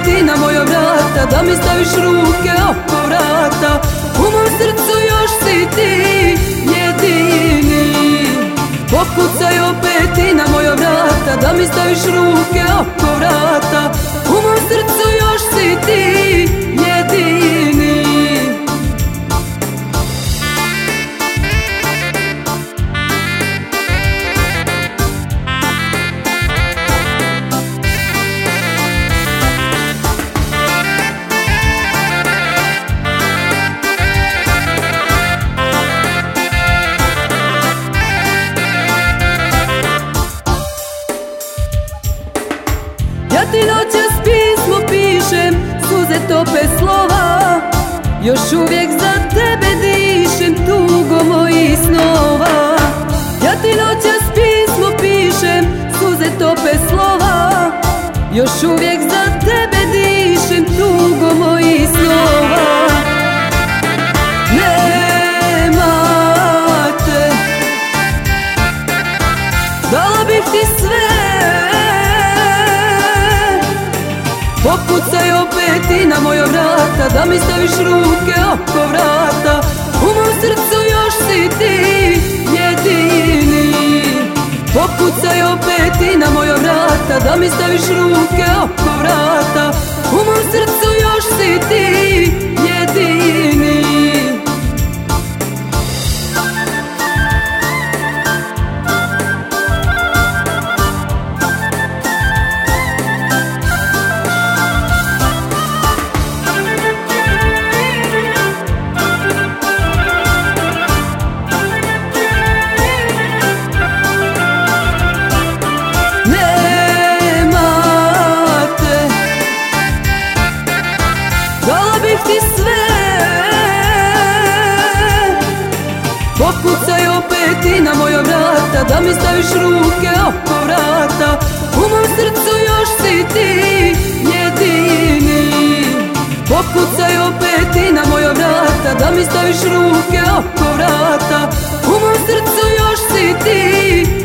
opet i na moja vrata, da mi staviš ruke oko vrata. U mom srcu još si ti jedini. Pokucaj opet i na moja vrata, da mi staviš ruke oko vrata. U mom srcu još si ti jedini. Ja ti noćas pismo pišem, suze tope slova, još uvijek za tebe dišem, tugo mojih snova. Ja ti noćas pismo pišem, suze tope slova, još uvijek za tebe dišem, tugo mojih snova. Nema te, dala bih ti sve. Pokucaj opet i na moja vrata, da mi staviš ruke oko vrata. U mom srcu još si ti jedini. Pokucaj opet i na moja vrata, da mi staviš ruke oko vrata. U mom srcu još si ti jedini. Pokucaj opet i na moja vrata, da mi staviš ruke oko vrata. U mom srcu još si ti jedini. Pokucaj opet i na moja vrata, da mi staviš ruke oko vrata. U mom srcu još si ti